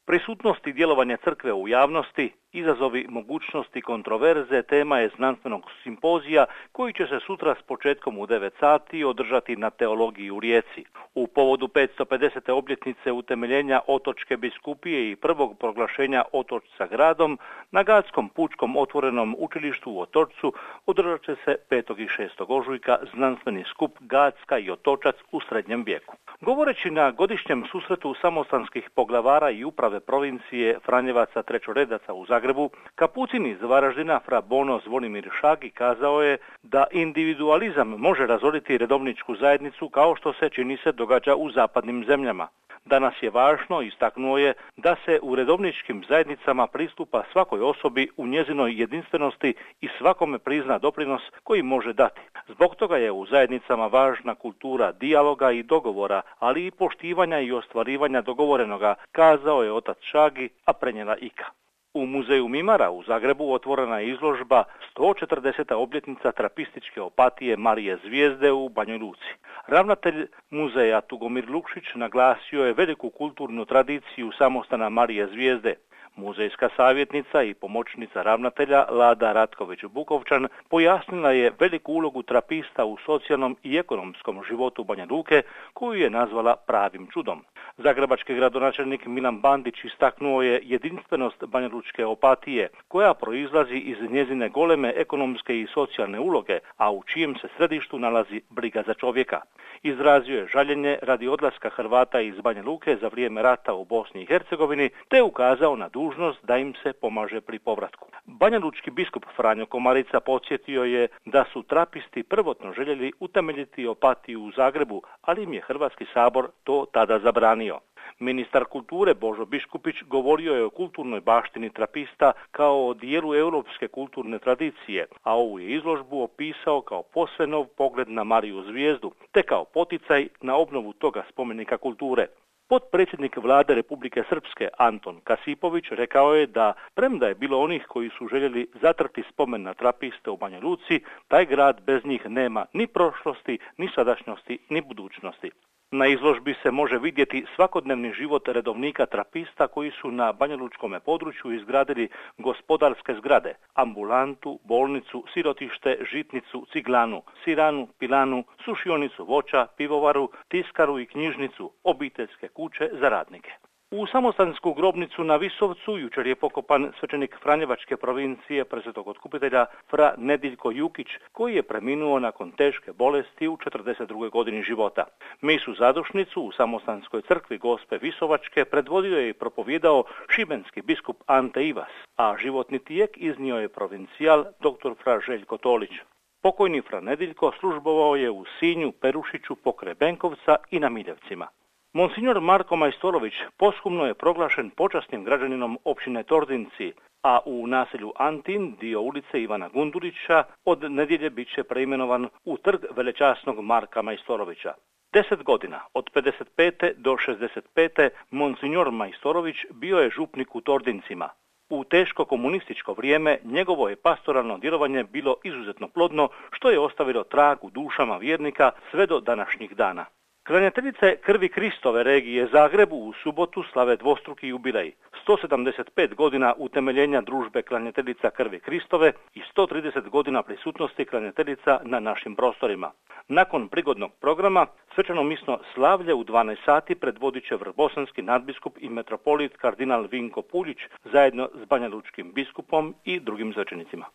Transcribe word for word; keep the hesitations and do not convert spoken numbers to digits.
Prisutnost i djelovanje crkve u javnosti, izazovi mogućnosti kontroverze tema je znanstvenog simpozija koji će se sutra s početkom u devet sati održati na Teologiji u Rijeci. U povodu petsto pedesete obljetnice utemeljenja Otočke biskupije i prvog proglašenja Otočca gradom na Gadskom pučkom otvorenom učilištu u Otočcu održat će se petog i šestog ožujka znanstveni skup Gacka i Otočac u srednjem vijeku. Govoreći na godišnjem susretu samostanskih poglavara i uprave provincije Franjevaca Trećoredaca u Zagrebu, kapucin iz Varaždina fra Bono Zvonimir Šagi kazao je da individualizam može razoriti redovničku zajednicu kao što se čini se događa u zapadnim zemljama. Danas je važno, istaknuo je, da se u redovničkim zajednicama pristupa svakoj osobi u njezinoj jedinstvenosti i svakome prizna doprinos koji može dati. Zbog toga je u zajednicama važna kultura dijaloga i dogovora, ali i poštivanja i ostvarivanja dogovorenoga, kazao je otac Šagi, a prenijela Ika. U muzeju Mimara u Zagrebu otvorena je izložba sto četrdeseta obljetnica trapističke opatije Marije Zvijezde u Banjoj Luci. Ravnatelj muzeja Tugomir Lukšić naglasio je veliku kulturnu tradiciju samostana Marije Zvijezde. Muzejska savjetnica i pomoćnica ravnatelja Lada Ratković-Bukovčan pojasnila je veliku ulogu trapista u socijalnom i ekonomskom životu Banja Luke, koju je nazvala pravim čudom. Zagrebački gradonačelnik Milan Bandić istaknuo je jedinstvenost banjalučke opatije, koja proizlazi iz njezine goleme ekonomske i socijalne uloge, a u čijem se središtu nalazi briga za čovjeka. Izrazio je žaljenje radi odlaska Hrvata iz Banja Luke za vrijeme rata u Bosni i Hercegovini, te ukazao na dužnost da im se pomaže pri povratku. Banjalučki biskup Franjo Komarica podsjetio je da su trapisti prvotno željeli utemeljiti opatiju u Zagrebu, ali im je Hrvatski sabor to tada zabranio. Ministar kulture Božo Biškupić govorio je o kulturnoj baštini trapista kao o dijelu europske kulturne tradicije, a ovu je izložbu opisao kao posve nov pogled na Mariju Zvijezdu, te kao poticaj na obnovu toga spomenika kulture. Potpredsjednik vlade Republike Srpske Anton Kasipović rekao je da, premda je bilo onih koji su željeli zatrti spomen na trapiste u Banja Luci, taj grad bez njih nema ni prošlosti, ni sadašnjosti, ni budućnosti. Na izložbi se može vidjeti svakodnevni život redovnika trapista koji su na banjalučkom području izgradili gospodarske zgrade, ambulantu, bolnicu, sirotište, žitnicu, ciglanu, siranu, pilanu, sušionicu voća, pivovaru, tiskaru i knjižnicu, obiteljske kuće za radnike. U samostansku grobnicu na Visovcu jučer je pokopan svećenik Franjevačke provincije Presvetog Otkupitelja fra Nediljko Jukić, koji je preminuo nakon teške bolesti u četrdeset drugoj godini života. Misu zadušnicu u samostanskoj crkvi Gospe Visovačke predvodio je i propovijedao šibenski biskup Ante Ivas, a životni tijek iznio je provincijal dr. fra Željko Tolić. Pokojni fra Nediljko službovao je u Sinju, Perušiću, pokraj Benkovca i na Miljevcima. Monsignor Marko Majstorović poshumno je proglašen počasnim građaninom općine Tordinci, a u naselju Antin, dio ulice Ivana Gundurića, od nedjelje bit će preimenovan u trg velečasnog Marka Majstorovića. Deset godina, od pedeset pete do šezdeset pete, Monsignor Majstorović bio je župnik u Tordincima. U teško komunističko vrijeme njegovo je pastoralno djelovanje bilo izuzetno plodno, što je ostavilo trag u dušama vjernika sve do današnjih dana. Klanjateljice Krvi Kristove regije Zagrebu u subotu slave dvostruki jubilej, sto sedamdeset pet godina utemeljenja družbe Klanjateljica Krvi Kristove i sto trideset godina prisutnosti klanjateljica na našim prostorima. Nakon prigodnog programa, svečano misno slavlje u dvanaest sati predvodit će vrbosanski nadbiskup i metropolit kardinal Vinko Puljić zajedno s banjalučkim biskupom i drugim svećenicima.